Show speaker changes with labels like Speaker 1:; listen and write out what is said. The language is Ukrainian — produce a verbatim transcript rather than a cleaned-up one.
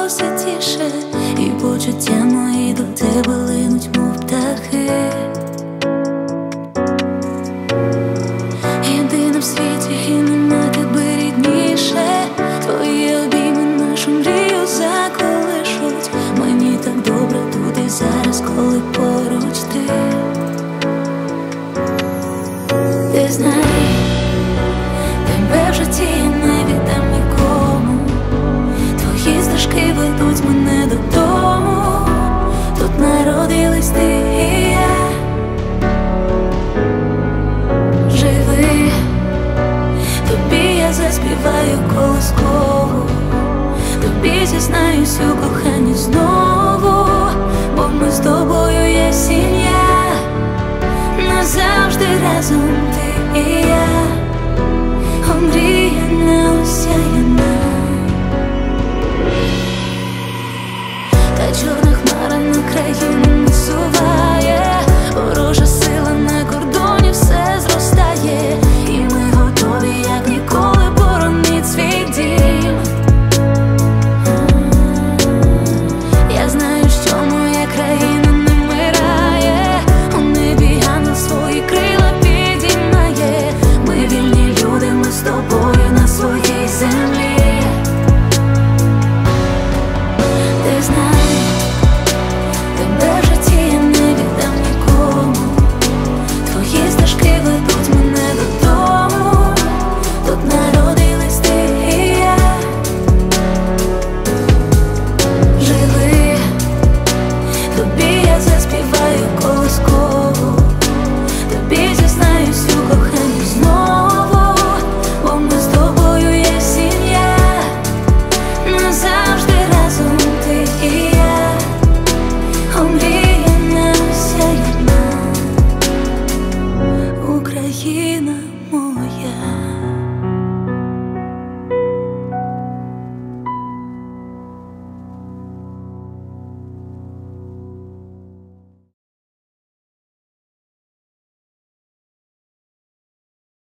Speaker 1: все тіше, і почуття мої до тебе линуть, мов птахи. Єдина в світі, і нема тебе рідніше. Твої обійми нашу мрію заколишуть. Мені так добре тут і зараз, коли поруч ти. Ти знай, тебе в житті я не віддам нікому. Твої стежки ведуть мене додому. Тут народились ти і я. Живи, тобі я заспіваю колискову, тобі зізнаюсь у коханні знову, бо ми з тобою є сім'я, назавжди разом ти і я, омріяна, осяяна. Та чорна хмара на країну не сува.